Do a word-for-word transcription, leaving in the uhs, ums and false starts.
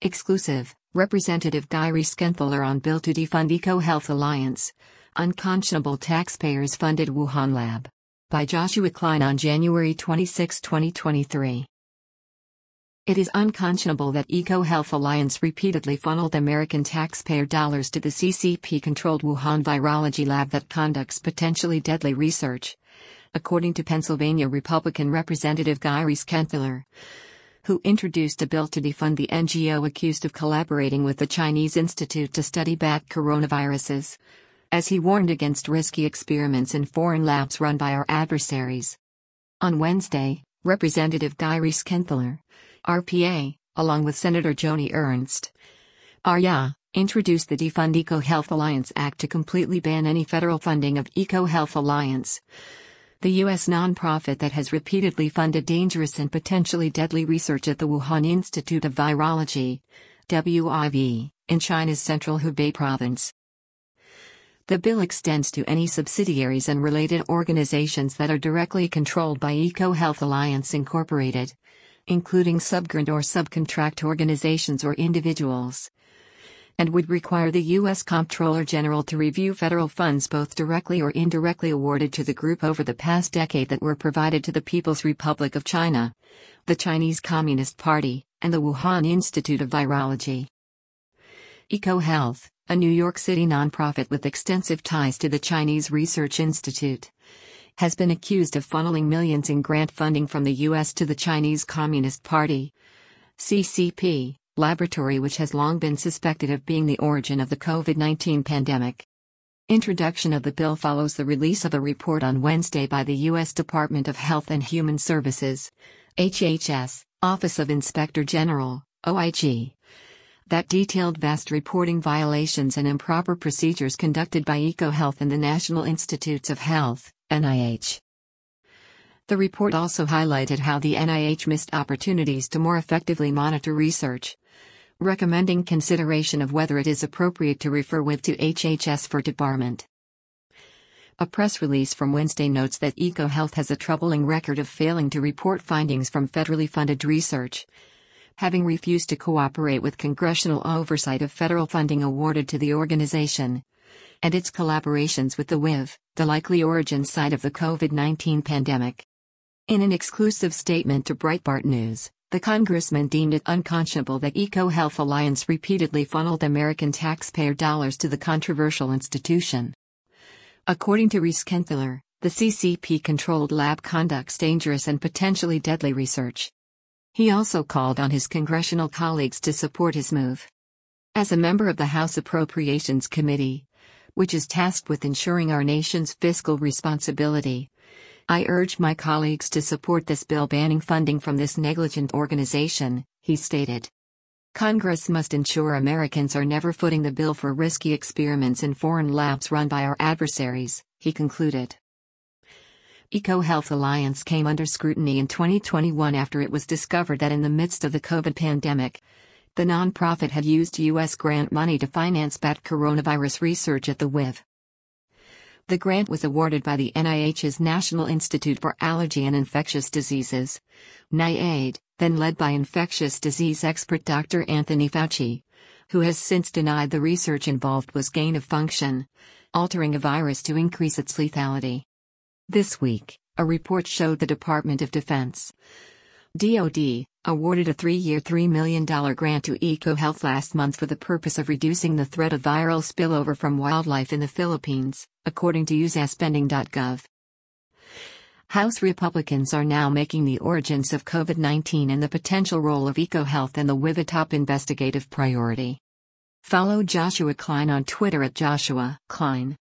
Exclusive, Representative Guy Reschenthaler on bill to defund EcoHealth Alliance. Unconscionable taxpayers funded Wuhan lab. By Joshua Klein on January twenty-sixth, twenty twenty-three. It is unconscionable that EcoHealth Alliance repeatedly funneled American taxpayer dollars to the C C P-controlled Wuhan virology lab that conducts potentially deadly research, according to Pennsylvania Republican Representative Guy Reschenthaler, who introduced a bill to defund the N G O accused of collaborating with the Chinese Institute to study bat coronaviruses, as he warned against risky experiments in foreign labs run by our adversaries. On Wednesday, Representative Guy Reschenthaler, R P A, along with Senator Joni Ernst, R Y A, introduced the Defund EcoHealth Alliance Act to completely ban any federal funding of EcoHealth Alliance, the U S nonprofit that has repeatedly funded dangerous and potentially deadly research at the Wuhan Institute of Virology, W I V, in China's central Hubei province. The bill extends to any subsidiaries and related organizations that are directly controlled by EcoHealth Alliance Incorporated, including subgrant or subcontract organizations or individuals, and would require the U S Comptroller General to review federal funds both directly or indirectly awarded to the group over the past decade that were provided to the People's Republic of China, the Chinese Communist Party, and the Wuhan Institute of Virology. EcoHealth, a New York City nonprofit with extensive ties to the Chinese Research Institute, has been accused of funneling millions in grant funding from the U S to the Chinese Communist Party, C C P, laboratory which has long been suspected of being the origin of the COVID nineteen pandemic. Introduction of the bill follows the release of a report on Wednesday by the U S Department of Health and Human Services, H H S, Office of Inspector General, O I G, that detailed vast reporting violations and improper procedures conducted by EcoHealth and the National Institutes of Health, N I H. The report also highlighted how the N I H missed opportunities to more effectively monitor research, recommending consideration of whether it is appropriate to refer W I V to H H S for debarment. A press release from Wednesday notes that EcoHealth has a troubling record of failing to report findings from federally funded research, having refused to cooperate with congressional oversight of federal funding awarded to the organization, and its collaborations with the W I V, the likely origin site of the COVID nineteen pandemic. In an exclusive statement to Breitbart News, the congressman deemed it unconscionable that EcoHealth Alliance repeatedly funneled American taxpayer dollars to the controversial institution. According to Reschenthaler, the C C P-controlled lab conducts dangerous and potentially deadly research. He also called on his congressional colleagues to support his move. As a member of the House Appropriations Committee, which is tasked with ensuring our nation's fiscal responsibility, I urge my colleagues to support this bill banning funding from this negligent organization, he stated. Congress must ensure Americans are never footing the bill for risky experiments in foreign labs run by our adversaries, he concluded. EcoHealth Alliance came under scrutiny in twenty twenty-one after it was discovered that in the midst of the COVID pandemic, the nonprofit had used U S grant money to finance bat coronavirus research at the W I V. The grant was awarded by the N I H's National Institute for Allergy and Infectious Diseases, NIAID, then led by infectious disease expert Doctor Anthony Fauci, who has since denied the research involved was gain of function, altering a virus to increase its lethality. This week, a report showed the Department of Defense, D O D, awarded a three-year three million dollars grant to EcoHealth last month for the purpose of reducing the threat of viral spillover from wildlife in the Philippines, according to U S A spending dot gov. House Republicans are now making the origins of COVID nineteen and the potential role of EcoHealth and the W I V a top investigative priority. Follow Joshua Klein on Twitter at Joshua Klein.